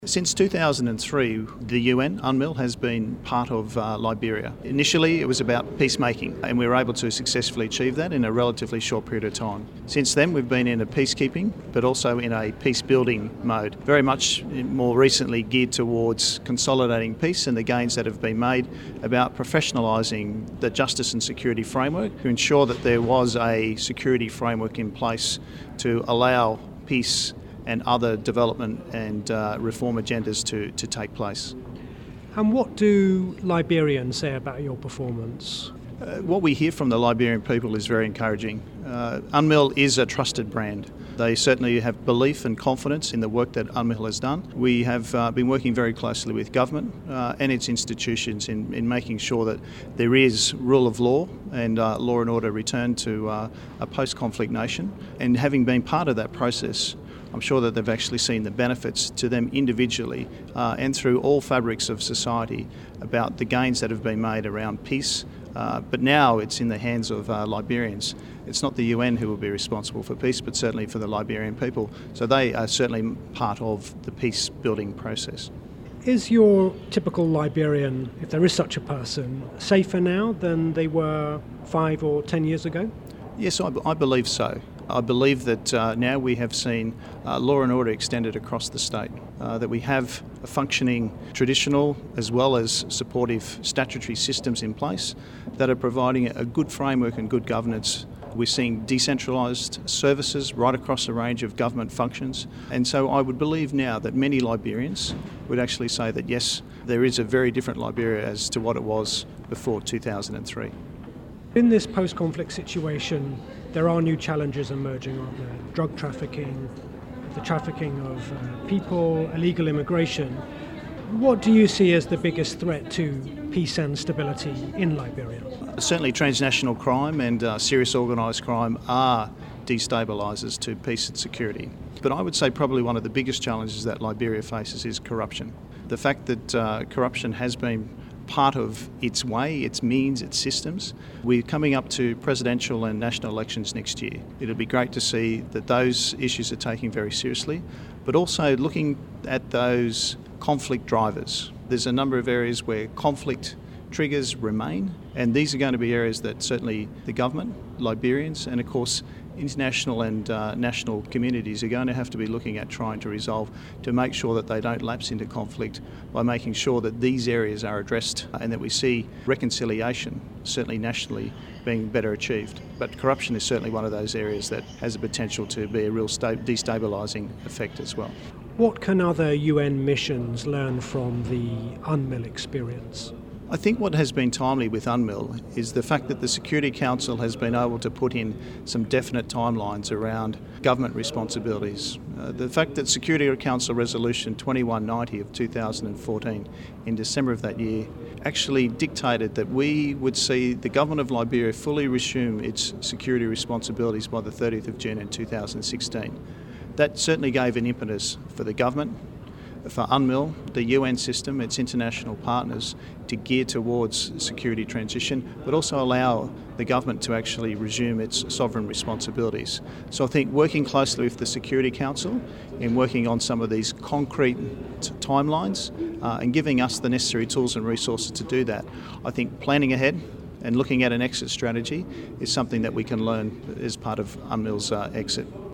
Since 2003, the UN, UNMIL, has been part of Liberia. Initially, it was about peacemaking, and we were able to successfully achieve that in a relatively short period of time. Since then, we've been in a peacekeeping, but also in a peace-building mode, very much more recently geared towards consolidating peace and the gains that have been made about professionalising the justice and security framework to ensure that there was a security framework in place to allow peace and other development and reform agendas to take place. And what do Liberians say about your performance? What we hear from the Liberian people is very encouraging. UNMIL is a trusted brand. They certainly have belief and confidence in the work that UNMIL has done. We have been working very closely with government and its institutions in making sure that there is rule of law and law and order return to a post-conflict nation. And having been part of that process, I'm sure that they've actually seen the benefits to them individually and through all fabrics of society about the gains that have been made around peace. But now it's in the hands of Liberians. It's not the UN who will be responsible for peace, but certainly for the Liberian people. So they are certainly part of the peace building process. Is your typical Liberian, if there is such a person, safer now than they were 5 or 10 years ago? Yes, I believe so. I believe that now we have seen law and order extended across the state, that we have a functioning traditional as well as supportive statutory systems in place that are providing a good framework and good governance. We're seeing decentralised services right across a range of government functions. And so I would believe now that many Liberians would actually say that yes, there is a very different Liberia as to what it was before 2003. In this post-conflict situation, there are new challenges emerging, aren't there? Drug trafficking, the trafficking of people, illegal immigration. What do you see as the biggest threat to peace and stability in Liberia? Certainly transnational crime and serious organised crime are destabilisers to peace and security. But I would say probably one of the biggest challenges that Liberia faces is corruption. The fact that corruption has been part of its way, its means, its systems. We're coming up to presidential and national elections next year. It'll be great to see that those issues are taken very seriously, but also looking at those conflict drivers. There's a number of areas where conflict triggers remain, and these are going to be areas that certainly the government, Liberians, and of course international and national communities are going to have to be looking at trying to resolve to make sure that they don't lapse into conflict by making sure that these areas are addressed and that we see reconciliation, certainly nationally, being better achieved. But corruption is certainly one of those areas that has the potential to be a real destabilising effect as well. What can other UN missions learn from the UNMIL experience? I think what has been timely with UNMIL is the fact that the Security Council has been able to put in some definite timelines around government responsibilities. The fact that Security Council Resolution 2190 of 2014 in December of that year actually dictated that we would see the government of Liberia fully resume its security responsibilities by the 30th of June in 2016. That certainly gave an impetus for the government, for UNMIL, the UN system, its international partners to gear towards security transition, but also allow the government to actually resume its sovereign responsibilities. So I think working closely with the Security Council in working on some of these concrete timelines and giving us the necessary tools and resources to do that, I think planning ahead and looking at an exit strategy is something that we can learn as part of UNMIL's exit.